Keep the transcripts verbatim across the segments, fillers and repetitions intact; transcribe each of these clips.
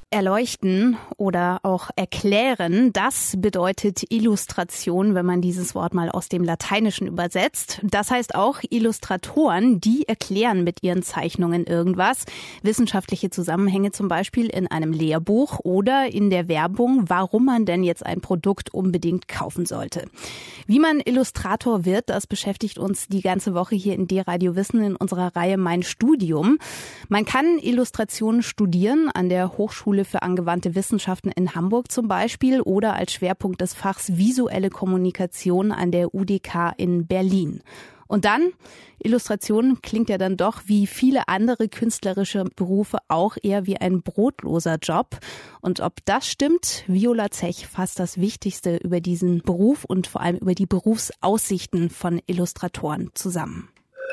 Erleuchten oder auch erklären, das bedeutet Illustration, wenn man dieses Wort mal aus dem Lateinischen übersetzt. Das heißt auch, Illustratoren, die erklären mit ihren Zeichnungen irgendwas. Wissenschaftliche Zusammenhänge zum Beispiel in einem Lehrbuch oder in der Werbung, warum man denn jetzt ein Produkt unbedingt kaufen sollte. Wie man Illustrator wird, das beschäftigt uns die ganze Woche hier in D-Radio Wissen in unserer Reihe Mein Studium. Man kann Illustrationen studieren an der Hochschule für angewandte Wissenschaften in Hamburg zum Beispiel oder als Schwerpunkt des Fachs Visuelle Kommunikation an der U D K in Berlin. Und dann, Illustration klingt ja dann doch wie viele andere künstlerische Berufe auch eher wie ein brotloser Job. Und ob das stimmt, Viola Zech fasst das Wichtigste über diesen Beruf und vor allem über die Berufsaussichten von Illustratoren zusammen.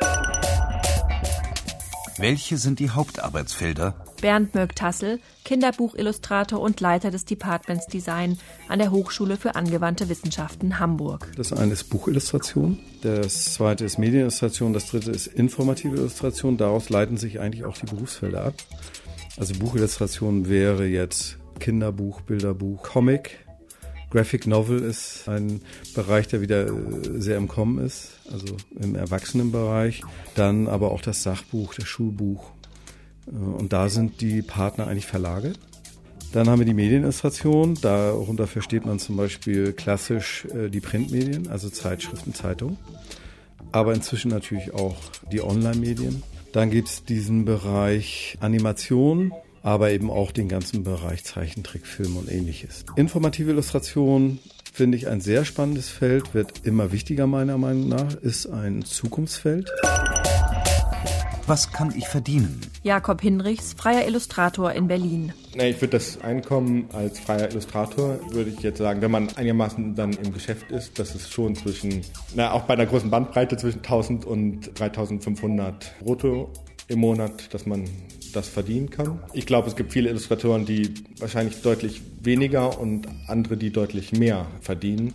Welche sind die Hauptarbeitsfelder? Bernd Mörk-Tassel, Kinderbuchillustrator und Leiter des Departments Design an der Hochschule für angewandte Wissenschaften Hamburg. Das eine ist Buchillustration, das zweite ist Medienillustration, das dritte ist informative Illustration. Daraus leiten sich eigentlich auch die Berufsfelder ab. Also Buchillustration wäre jetzt Kinderbuch, Bilderbuch, Comic. Graphic Novel ist ein Bereich, der wieder sehr im Kommen ist, also im Erwachsenenbereich. Dann aber auch das Sachbuch, das Schulbuch. Und da sind die Partner eigentlich Verlage. Dann haben wir die Medienillustration. Darunter versteht man zum Beispiel klassisch die Printmedien, also Zeitschriften, Zeitungen. Aber inzwischen natürlich auch die Online-Medien. Dann gibt es diesen Bereich Animation, aber eben auch den ganzen Bereich Zeichentrick, Film und Ähnliches. Informative Illustration finde ich ein sehr spannendes Feld, wird immer wichtiger meiner Meinung nach, ist ein Zukunftsfeld. Was kann ich verdienen? Jakob Hinrichs, freier Illustrator in Berlin. Na, ich würde das Einkommen als freier Illustrator, würde ich jetzt sagen, wenn man einigermaßen dann im Geschäft ist, dass es schon zwischen, na, auch bei einer großen Bandbreite zwischen tausend und dreitausendfünfhundert brutto im Monat, dass man das verdienen kann. Ich glaube, es gibt viele Illustratoren, die wahrscheinlich deutlich weniger und andere, die deutlich mehr verdienen.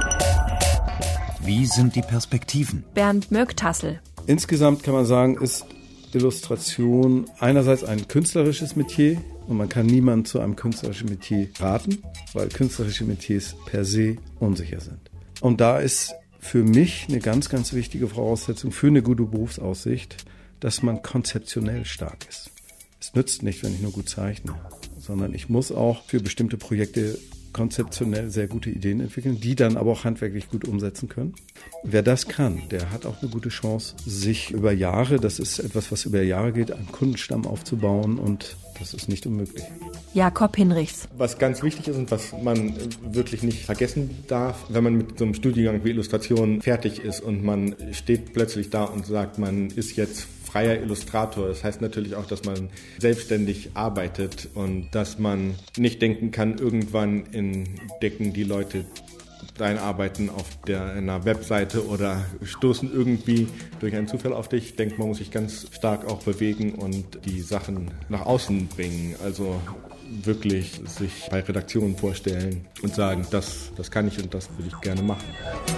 Wie sind die Perspektiven? Bernd Mörk-Tassel. Insgesamt kann man sagen, ist Illustration einerseits ein künstlerisches Metier und man kann niemanden zu einem künstlerischen Metier raten, weil künstlerische Metiers per se unsicher sind. Und da ist für mich eine ganz, ganz wichtige Voraussetzung für eine gute Berufsaussicht, dass man konzeptionell stark ist. Es nützt nicht, wenn ich nur gut zeichne, sondern ich muss auch für bestimmte Projekte konzeptionell sehr gute Ideen entwickeln, die dann aber auch handwerklich gut umsetzen können. Wer das kann, der hat auch eine gute Chance, sich über Jahre, das ist etwas, was über Jahre geht, einen Kundenstamm aufzubauen und das ist nicht unmöglich. Jakob Hinrichs. Was ganz wichtig ist und was man wirklich nicht vergessen darf, wenn man mit so einem Studiengang wie Illustration fertig ist und man steht plötzlich da und sagt, man ist jetzt freier Illustrator. Das heißt natürlich auch, dass man selbstständig arbeitet und dass man nicht denken kann, irgendwann entdecken die Leute dein Arbeiten auf der, einer Webseite oder stoßen irgendwie durch einen Zufall auf dich. Ich denke, man muss sich ganz stark auch bewegen und die Sachen nach außen bringen. Also wirklich sich bei Redaktionen vorstellen und sagen, das, das kann ich und das würde ich gerne machen.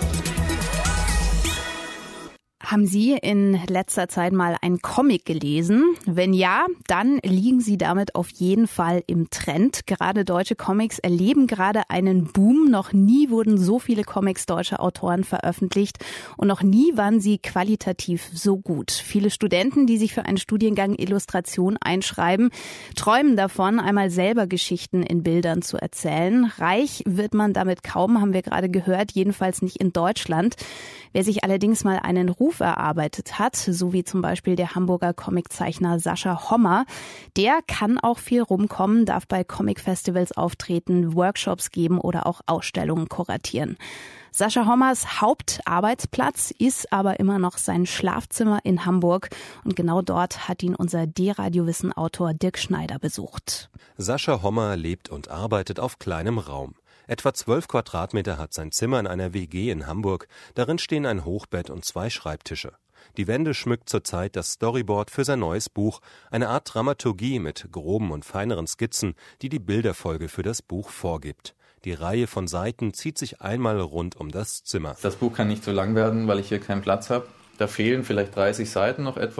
Haben Sie in letzter Zeit mal einen Comic gelesen? Wenn ja, dann liegen Sie damit auf jeden Fall im Trend. Gerade deutsche Comics erleben gerade einen Boom. Noch nie wurden so viele Comics deutscher Autoren veröffentlicht und noch nie waren sie qualitativ so gut. Viele Studenten, die sich für einen Studiengang Illustration einschreiben, träumen davon, einmal selber Geschichten in Bildern zu erzählen. Reich wird man damit kaum, haben wir gerade gehört, jedenfalls nicht in Deutschland. Wer sich allerdings mal einen Ruf erarbeitet hat, so wie zum Beispiel der Hamburger Comiczeichner Sascha Hommer, der kann auch viel rumkommen, darf bei Comic-Festivals auftreten, Workshops geben oder auch Ausstellungen kuratieren. Sascha Hommers Hauptarbeitsplatz ist aber immer noch sein Schlafzimmer in Hamburg und genau dort hat ihn unser D-Radio-Wissen-Autor Dirk Schneider besucht. Sascha Hommer lebt und arbeitet auf kleinem Raum. Etwa zwölf Quadratmeter hat sein Zimmer in einer W G in Hamburg. Darin stehen ein Hochbett und zwei Schreibtische. Die Wände schmückt zurzeit das Storyboard für sein neues Buch, eine Art Dramaturgie mit groben und feineren Skizzen, die die Bilderfolge für das Buch vorgibt. Die Reihe von Seiten zieht sich einmal rund um das Zimmer. Das Buch kann nicht so lang werden, weil ich hier keinen Platz habe. Da fehlen vielleicht dreißig Seiten noch etwa.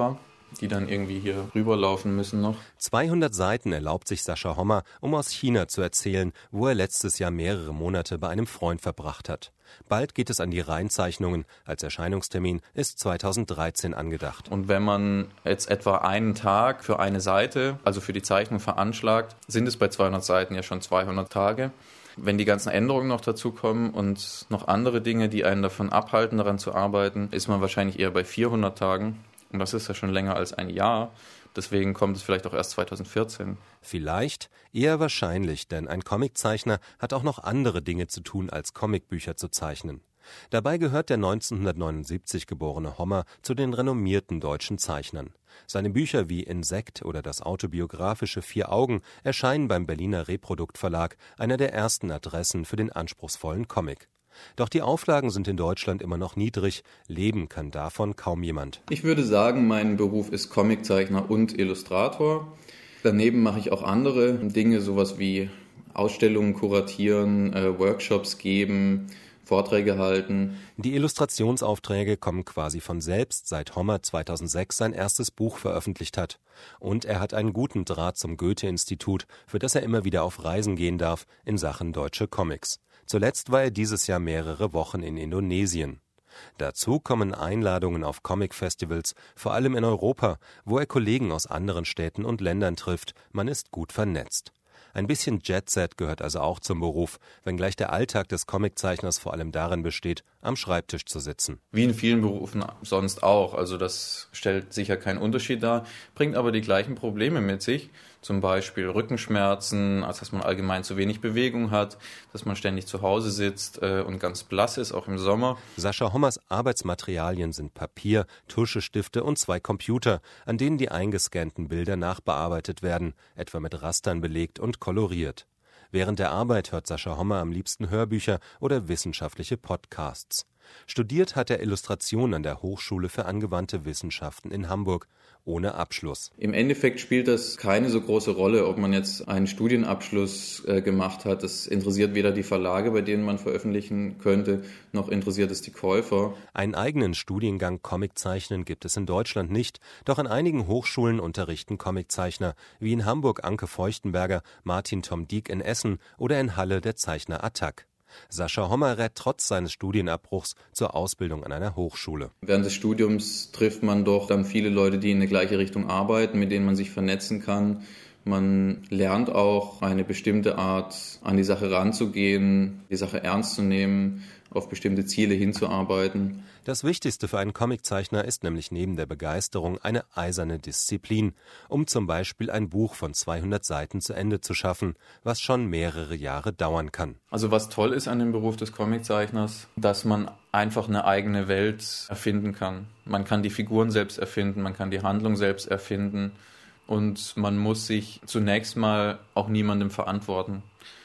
die dann irgendwie hier rüberlaufen müssen noch. zweihundert Seiten erlaubt sich Sascha Hommer, um aus China zu erzählen, wo er letztes Jahr mehrere Monate bei einem Freund verbracht hat. Bald geht es an die Reinzeichnungen. Als Erscheinungstermin ist zweitausenddreizehn angedacht. Und wenn man jetzt etwa einen Tag für eine Seite, also für die Zeichnung veranschlagt, sind es bei zweihundert Seiten ja schon zweihundert Tage. Wenn die ganzen Änderungen noch dazukommen und noch andere Dinge, die einen davon abhalten, daran zu arbeiten, ist man wahrscheinlich eher bei vierhundert Tagen. Und das ist ja schon länger als ein Jahr. Deswegen kommt es vielleicht auch erst zweitausendvierzehn. Vielleicht, eher wahrscheinlich, denn ein Comiczeichner hat auch noch andere Dinge zu tun, als Comicbücher zu zeichnen. Dabei gehört der neunzehnhundertneunundsiebzig geborene Hommer zu den renommierten deutschen Zeichnern. Seine Bücher wie Insekt oder das autobiografische Vier Augen erscheinen beim Berliner Reprodukt Verlag, einer der ersten Adressen für den anspruchsvollen Comic. Doch die Auflagen sind in Deutschland immer noch niedrig, leben kann davon kaum jemand. Ich würde sagen, mein Beruf ist Comiczeichner und Illustrator. Daneben mache ich auch andere Dinge, sowas wie Ausstellungen kuratieren, äh, Workshops geben, Vorträge halten. Die Illustrationsaufträge kommen quasi von selbst, seit Hommer zweitausendsechs sein erstes Buch veröffentlicht hat. Und er hat einen guten Draht zum Goethe-Institut, für das er immer wieder auf Reisen gehen darf in Sachen deutsche Comics. Zuletzt war er dieses Jahr mehrere Wochen in Indonesien. Dazu kommen Einladungen auf Comic-Festivals, vor allem in Europa, wo er Kollegen aus anderen Städten und Ländern trifft. Man ist gut vernetzt. Ein bisschen Jet-Set gehört also auch zum Beruf, wenngleich der Alltag des Comiczeichners vor allem darin besteht, am Schreibtisch zu sitzen. Wie in vielen Berufen sonst auch. Also das stellt sicher keinen Unterschied dar, bringt aber die gleichen Probleme mit sich. Zum Beispiel Rückenschmerzen, also dass man allgemein zu wenig Bewegung hat, dass man ständig zu Hause sitzt äh, und ganz blass ist, auch im Sommer. Sascha Hommers Arbeitsmaterialien sind Papier, Tuschestifte und zwei Computer, an denen die eingescannten Bilder nachbearbeitet werden, etwa mit Rastern belegt und koloriert. Während der Arbeit hört Sascha Hommer am liebsten Hörbücher oder wissenschaftliche Podcasts. Studiert hat er Illustration an der Hochschule für angewandte Wissenschaften in Hamburg, ohne Abschluss. Im Endeffekt spielt das keine so große Rolle, ob man jetzt einen Studienabschluss äh, gemacht hat. Das interessiert weder die Verlage, bei denen man veröffentlichen könnte, noch interessiert es die Käufer. Einen eigenen Studiengang Comiczeichnen gibt es in Deutschland nicht, doch an einigen Hochschulen unterrichten Comiczeichner, wie in Hamburg Anke Feuchtenberger, Martin Tom Dieck in Essen oder in Halle der Zeichner Attac. Sascha Hommer rät trotz seines Studienabbruchs zur Ausbildung an einer Hochschule. Während des Studiums trifft man doch dann viele Leute, die in eine gleiche Richtung arbeiten, mit denen man sich vernetzen kann. Man lernt auch eine bestimmte Art, an die Sache ranzugehen, die Sache ernst zu nehmen, auf bestimmte Ziele hinzuarbeiten. Das Wichtigste für einen Comiczeichner ist nämlich neben der Begeisterung eine eiserne Disziplin, um zum Beispiel ein Buch von zweihundert Seiten zu Ende zu schaffen, was schon mehrere Jahre dauern kann. Also was toll ist an dem Beruf des Comiczeichners, dass man einfach eine eigene Welt erfinden kann. Man kann die Figuren selbst erfinden, man kann die Handlung selbst erfinden und man muss sich zunächst mal auch niemandem verantworten.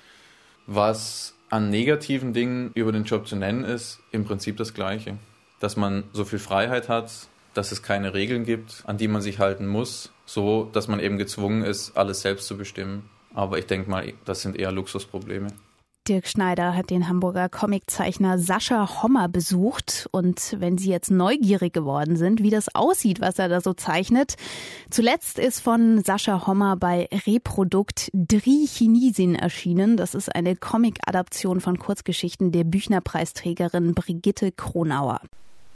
Was an negativen Dingen über den Job zu nennen ist, im Prinzip das Gleiche. Dass man so viel Freiheit hat, dass es keine Regeln gibt, an die man sich halten muss, so dass man eben gezwungen ist, alles selbst zu bestimmen. Aber ich denke mal, das sind eher Luxusprobleme. Dirk Schneider hat den Hamburger Comiczeichner Sascha Hommer besucht. Und wenn Sie jetzt neugierig geworden sind, wie das aussieht, was er da so zeichnet. Zuletzt ist von Sascha Hommer bei Reprodukt Dri Chinisin erschienen. Das ist eine Comic-Adaption von Kurzgeschichten der Büchner-Preisträgerin Brigitte Kronauer.